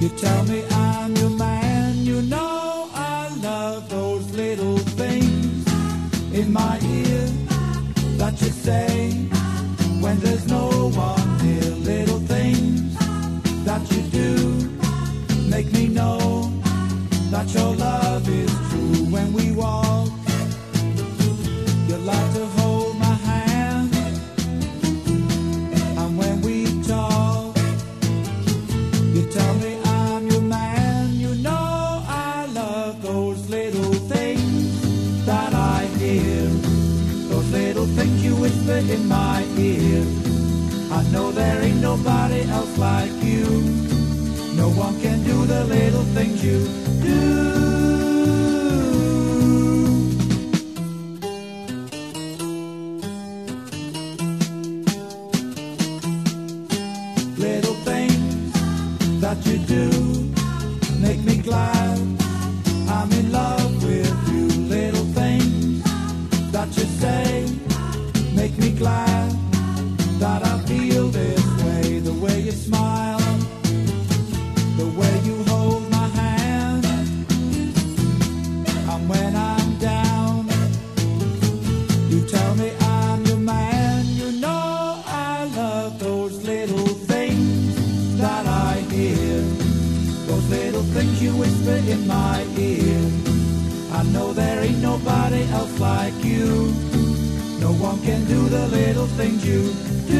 You tell me I'm your man, you know I love those little things in my ear that you say when there's no one near. Little things that you do make me know that your love is true. When we walk, you like to hold my hand, and when we talk, you tell me I'm your man. You know I love those little things that I hear, those little things you whisper in my ear. I know there ain't nobody else like you. No one can do the little things you do. Little things that you do make me glad I'm in love with you. Little things that you say make me glad that I feel this way. The way you smile, the way you hold my hand, and when I'm down, you tell me I'm your man. You know I love those little things that I hear, those little things you whisper in my ear. I know there ain't nobody else like you. No one can do the little things you do.